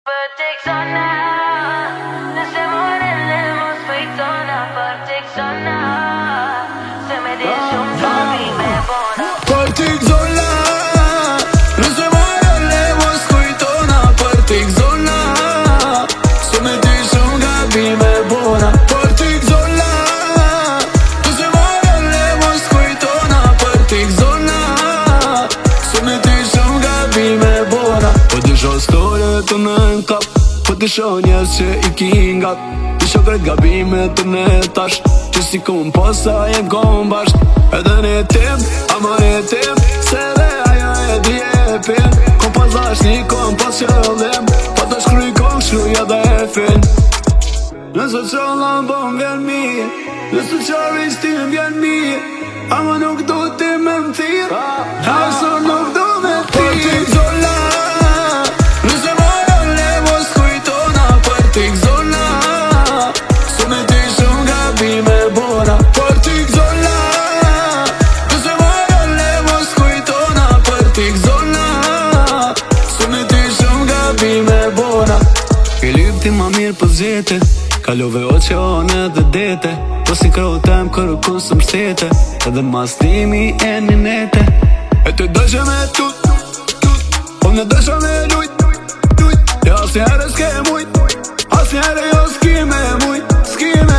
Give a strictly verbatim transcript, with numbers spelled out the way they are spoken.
Për tek zona, nëse morele mos fejtona. Për tek zona, se me di shumë gabi me bona. Për tek zona, nëse morele mos fejtona. Për tek zona, se me di shumë gabi me bona. Për tek zona, nëse morele mos fejtona. Për tek zona, se me di shumë gabi me bona. Po të shoh story të në kap, po të shoh njerëz që i kingat. Të shoh kret gabime të në tash, që si kom posa jem kom basht. Edhe në tim, ama në tim, se dhe ajo e di e pin. Kom pas dashni, kom pas qëllim, pa të shkryj kom shkryja dhe e fin. Nëse qëllon po m'vjen mirë, nëse qaris ti m'vjen mirë, ama nuk du ti me m'thirë, aso nuk du me t'thirë. Për tek zona, nëse morele mos kujtona. Për tek zona, se me ti shumë gabi me bona. Për tek zona, nëse morele mos kujtona. Për tek zona, se me ti shumë gabi me bona. I lypti ma mirë për zete, kalove oqeone dhe dete. Po si krotem kërë kun së mshtete, edhe mastimi e një nete. E të dëshë me tut, po në dëshë me lujt, lujt. E as njerë s'ke mujt, as njerë jo s'ki me mujt, s'ki me